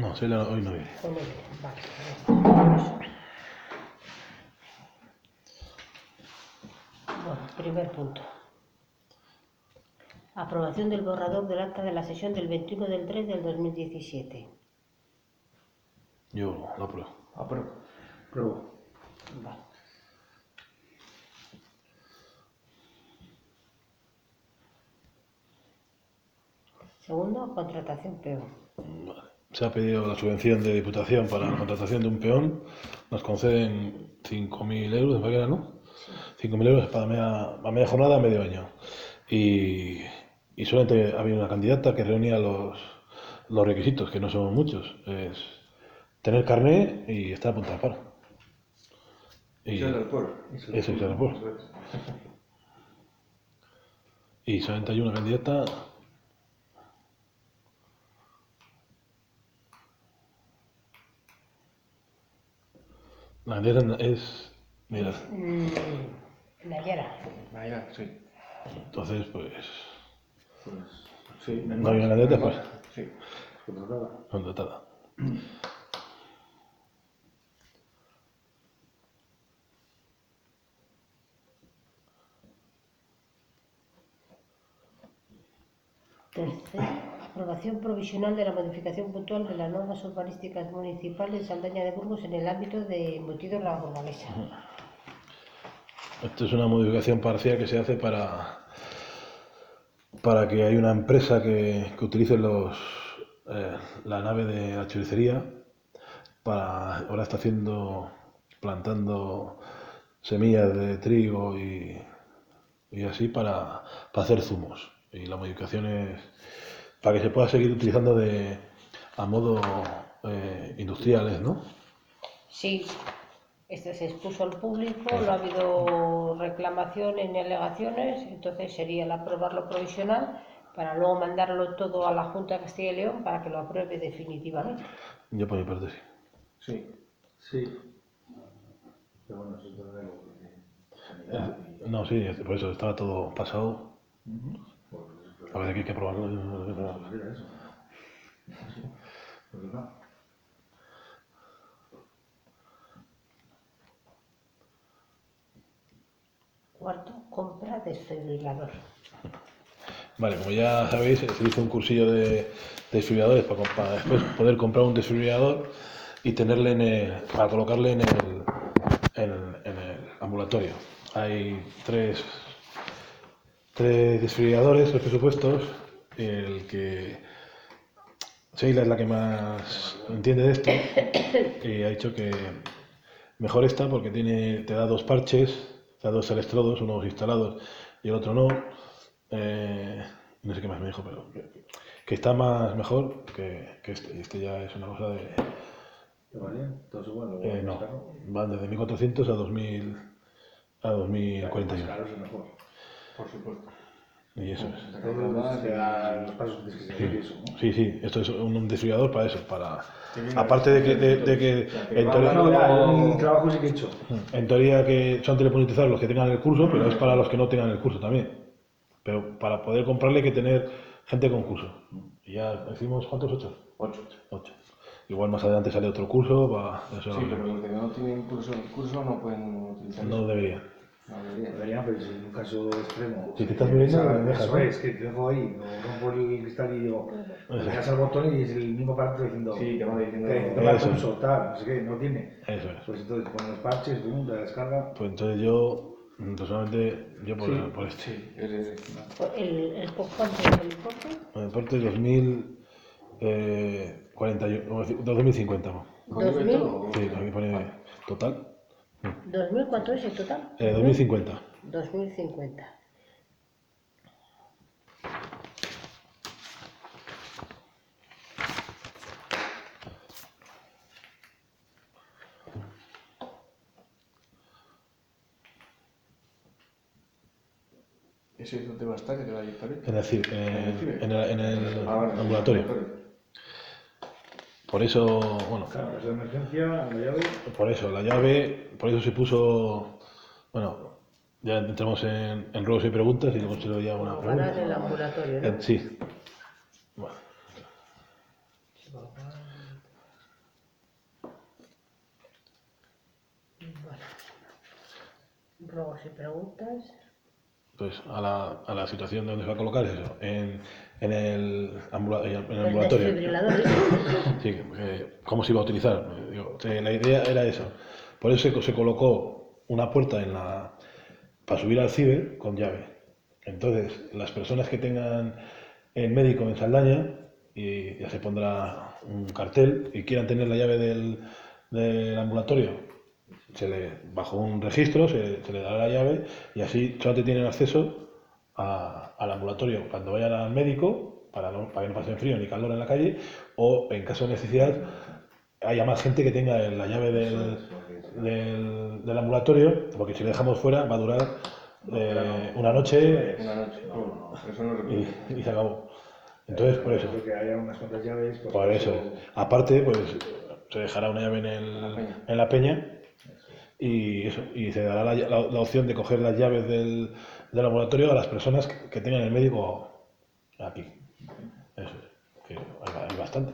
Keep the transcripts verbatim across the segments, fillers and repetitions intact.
No, Sheila hoy no viene. Hoy no viene, vale. Bueno, primer punto. Aprobación del borrador del acta de la sesión del veintiuno del tres del dos mil diecisiete. Yo lo apruebo. Apruebo. Apruebo. Vale. Segundo, contratación peón. Vale. Se ha pedido la subvención de Diputación para la contratación de un peón. Nos conceden cinco mil euros, me parece, ¿no? Sí. cinco mil euros para media, para media jornada, medio año. Y, y solamente había una candidata que reunía los, los requisitos, que no son muchos. Es tener carné y estar a punto de paro. Y Eso es el pueblo. Eso es el pueblo. Y solamente hay una candidata. La candidata es. Mira. Mm, Nayara. Nayara, sí. Entonces, pues. Pues. Sí. No hay una candidata, pues. Sí. Contratada. Contratada. Tercero, aprobación provisional de la modificación puntual de las normas urbanísticas municipales de Saldaña de Burgos en el ámbito de embutidos la burgalesa. Esto es una modificación parcial que se hace para, para que haya una empresa que, que utilice los, eh, la nave de la choricería para, ahora está haciendo, plantando semillas de trigo y, y así para, para hacer zumos. Y la modificación es para que se pueda seguir utilizando de, a modo eh, industriales, ¿no? Sí, este se expuso al público, no ha habido reclamaciones ni alegaciones, entonces sería el aprobarlo provisional para luego mandarlo todo a la Junta de Castilla y León para que lo apruebe definitivamente. Yo por mi parte sí. Sí. Sí. Pero bueno, eso tendrá algo que... Eh, no, sí, por eso estaba todo pasado. Pues, A ver, aquí hay que probarlo. pues mira eso. Sí. Pues nada. Cuarto, compra desfibrilador. Vale, como ya sabéis, se hizo un cursillo de desfibriladores para, para después poder comprar un desfibrilador y tenerle en el, para colocarle en el, en, en el ambulatorio. Hay tres, tres desfibriladores, tres presupuestos. El que Sheila es la que más entiende de esto y ha dicho que mejor esta porque tiene, te da dos parches, te da dos electrodos, unos instalados y el otro no. Eh, no sé qué más me dijo, pero que, que está más mejor que, que este. Este ya es una cosa de. ¿Qué valía? ¿Todos igual? ¿O Eh, más no, caro? van desde mil cuatrocientos a dos mil a dos mil cuarenta y Más uno. caro es mejor. Por supuesto. Y eso es. Todo te da los pasos que tienes que seguir y eso, ¿no? Sí, sí, esto es un desfibrilador para eso, para. Aparte de que, de, de que en, teoría, No, ya, mi trabajo sí que he hecho. en teoría que son telepolitizados los que tengan el curso, pero es para los que no tengan el curso también. Pero para poder comprarle hay que tener gente con curso. Y ya decimos, ¿cuántos? ¿Ocho? Ocho. Ocho. Igual más adelante sale otro curso. Para eso Sí, no, pero los que no tienen curso, curso no pueden utilizar no eso. debería. No deberían. Debería, pero si en un caso extremo. Si te estás muriendo, esa- me dejas, eso ¿no? es, que te dejo ahí, o rompo el cristal y digo, le das al botón y es el mismo aparato diciendo. Sí, te va diciendo- Que te va a Eso. pulso, tal, no sé qué, no tiene. Eso es. Pues entonces pones los parches, boom, te descarga. Pues entonces yo, personalmente, yo por, Sí. por este. Sí, ese, ese. El, el por cuánto es el importe. Me importe dos mil cuarenta y uno, dos mil cincuenta. ¿No? ¿Con I V y todo? Sí, aquí pone total. ¿dos mil cuánto es el total? Eh, dos mil cincuenta. dos mil cincuenta. ¿Ese dónde va a estar? ¿En el ayuntamiento? Es decir, eh, en el, en el Ah, vale, en el ambulatorio. Por eso, bueno, Claro, es de emergencia, la llave. por eso, la llave, por eso se puso, bueno, ya entramos en, en ruegos y preguntas y luego se lo ya una Colocará en el pregunta. ambulatorio, ¿no? Eh, sí. Bueno, Ruegos y preguntas. Pues a la, a la situación donde se va a colocar es eso, en, en el, ambula- en el El ambulatorio. desfibrilador. Sí, eh, ¿cómo se iba a utilizar? Eh, digo, eh, la idea era eso. Por eso se, se colocó una puerta en la, para subir al ciber con llave. Entonces, las personas que tengan el médico en Saldaña, y ya se pondrá un cartel, y quieran tener la llave del, del ambulatorio, se le, bajo un registro se, se le dará la llave y así solamente tienen acceso a- al ambulatorio cuando vayan al médico para, no, para que no pasen frío ni calor en la calle o en caso de necesidad haya más gente que tenga la llave del, del, del ambulatorio porque si le dejamos fuera va a durar eh, una noche Una noche. No, no, no. Eso no es y, y se acabó. Entonces, por eso. Que haya unas cuantas llaves. Pues Por eso es. Aparte, pues se dejará una llave en, el- La peña. en la peña y eso, y se dará la, la- la opción de coger las llaves del, del laboratorio a las personas que, que tengan el médico aquí. Eso es. Que hay, hay bastantes.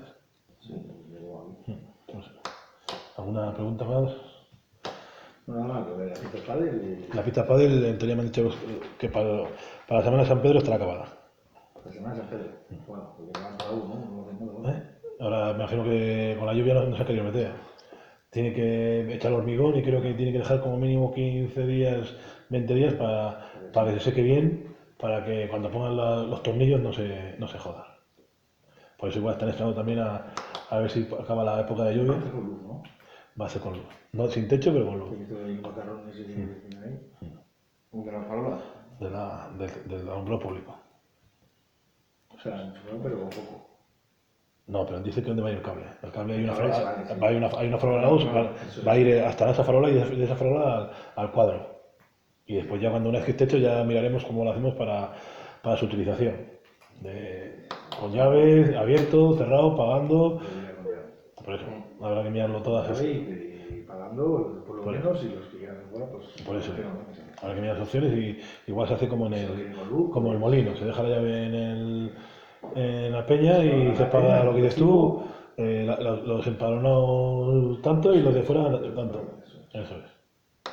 No sé. ¿Alguna pregunta más? Nada más, lo de la cita padre y La pista pádel, en teoría me han dicho que para, para la Semana de San Pedro estará acabada. la semana de San Pedro. Bueno, porque van cada uno, ¿no? No hacen nada, ¿no? ¿Eh? Ahora me imagino que con la lluvia no, no se ha querido meter. Tiene que echar hormigón y creo que tiene que dejar como mínimo quince días, veinte días para, para que se seque bien, para que cuando pongan la- los tornillos no se, no se joda. Por eso igual están esperando también a, a ver si acaba la época de lluvia. Hace con luz, ¿no? Va a ser con luz. No sin techo, pero con luz. Porque esto de macarrones y que tiene ahí. ¿De la farola? De la, del del alumbrado público. O sea, no, pero con poco. No, pero dice que dónde va a ir el cable. El cable hay una, El cable farola, se va, sí. va a ir una, hay una farola al lado, No, va, eso va a es. ir hasta esa farola y de, de esa farola al, al cuadro. Y después ya cuando una vez que esté hecho ya miraremos cómo lo hacemos para, para su utilización. De, con llaves, abierto, cerrado, pagando. Pero mira, con llave. Por eso, habrá que mirarlo todas. Llave y, y pagando por lo Por menos y los que quieran fuera, pues. Por eso, pero no, pues, habrá que mirar las opciones y igual se hace como en Se lo el, tiene con luz, como el pues. molino. Se deja la llave en, el, en la peña Se y paga se la paga peña, lo que el dices tú. equipo. eh, la- la- los empadronados tanto y los de fuera tanto. Eso es.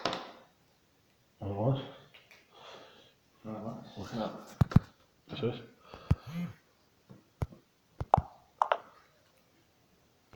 ¿Algo más? Nada más. Nada. Eso es.